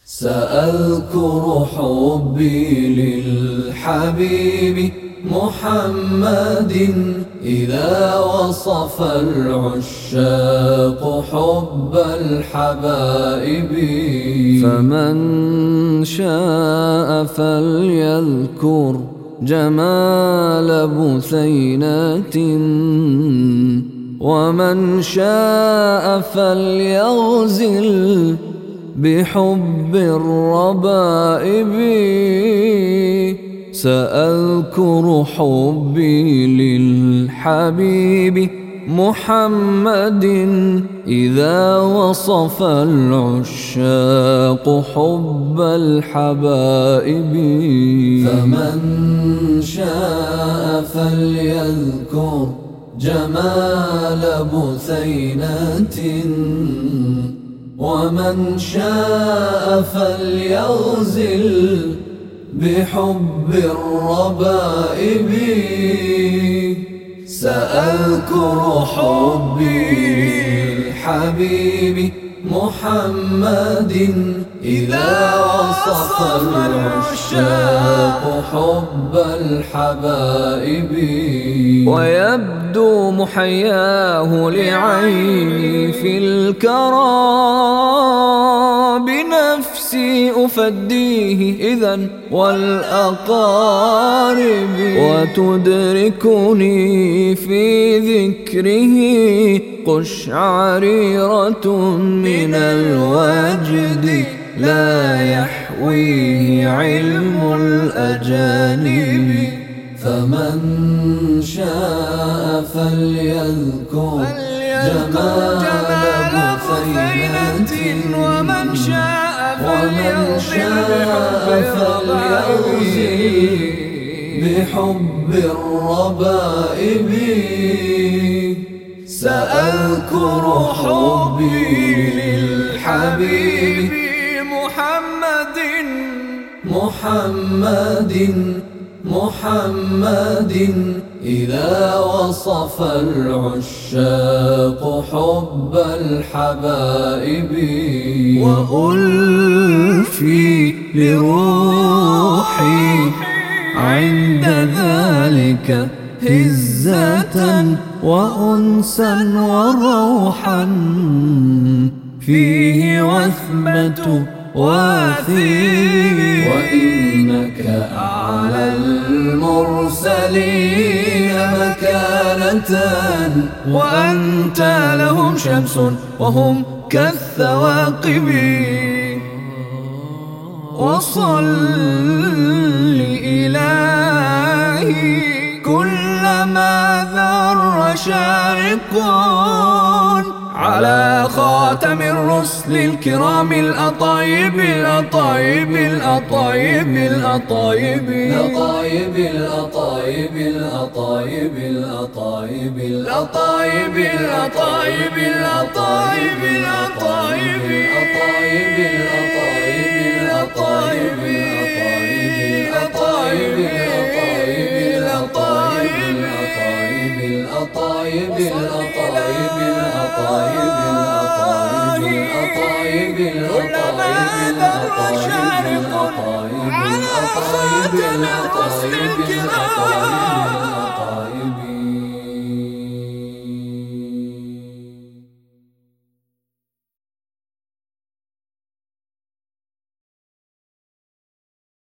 سأذكر حبي للحبيب محمد إذا وصف العشاق حب الحبائب. فمن شاء فليذكر جمال بثينات، ومن شاء فليغزل بحب الربائب. سأذكر حبي للحبيب محمد إذا وصف العشاق حب الحبائب. فمن شاء فليذكر جمال بثينات، ومن شاء فليغزل بحب الربائب. سأذكر حبي للحبيب محمد إذا وصف العشاق حب الحبائب. ويبدو محياه لعيني في الكرى، بنفسي أفديه إذن والأقارب. وتدركني في ذكره قشعريرة من الوجد لا يحويه علم الأجانب. فمن شاء فليذكر جمال بثينات، ومن شاء فليغزل بحب الربائب. سأذكر حبي للحبيب محمد إذا وصف العشاق حب الحبائب. وألفي لروحي عند ذلك هزة وأنسا وروحا، فيه وثبة واثير. وإنك أعلى المرسلين مكانة، وأنت لهم شمس وهم كالثواقب. وصل إلهي كلما ذر شارق على خاتم الرسل الكرام الأطايب الأطايب الأطايب الأطايب الأطايب الأطايب الأطايب الأطايب الأطايب الأطايب الأطايب الأطايب الأطايب الأطايب الأطايب على خاتم الرسل الكرام